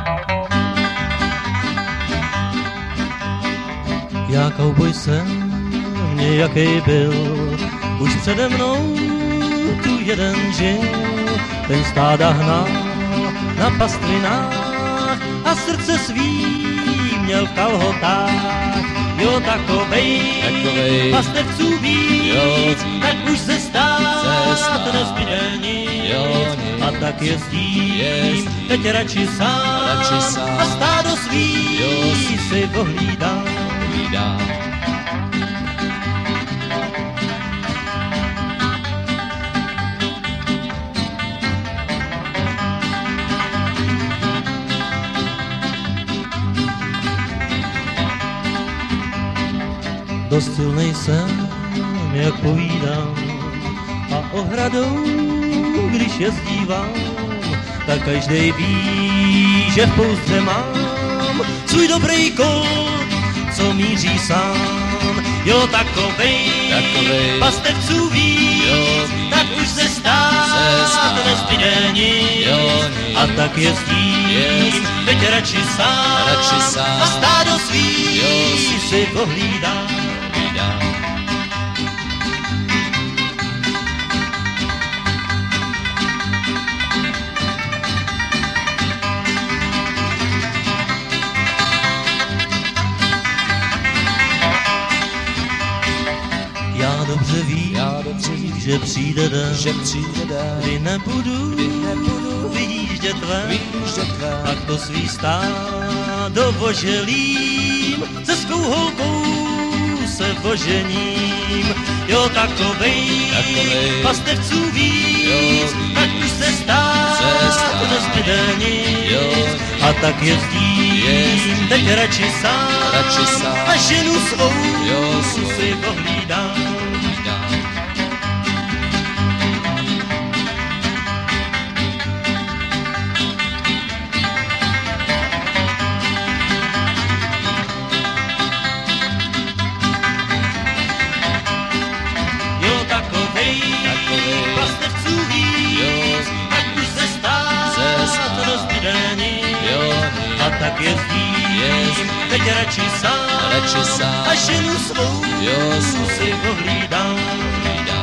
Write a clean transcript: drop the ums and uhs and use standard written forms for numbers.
Já kouboj jsem nějakej byl, už přede mnou tu jeden žil, ten stáda hnal na pastvinách a srdce svý měl v kalhotách. Jo, takovej pastevců víc, tak už se stát nezbyde nic. A tak jezdím teď radši sám a stádo svý si pohlídám. Dost silnej jsem, jak povídám, a ohradou, když jezdívám, tak každej ví, že v pouzdře mám svůj dobrý kód, co míří sám. Jo, takovej pastevců víc, tak už se stát nezbyde nic. A tak jezdím teď radši sám a stádo svý si pohlídám. Já dobře vím, že přijde den, kdy nebudu vyjíždět ven, tak to svý stádo voželím, se svou holkou se vožením. Jo, takovej pastevců víc, tak už se stát nezbyde nic. A tak jezdím teď radši sám a ženu svou si pohlídám. Pastevců víc, tak už se stát nezbyde nic. A tak jezdím teď radši sám a ženu svou si pohlídám.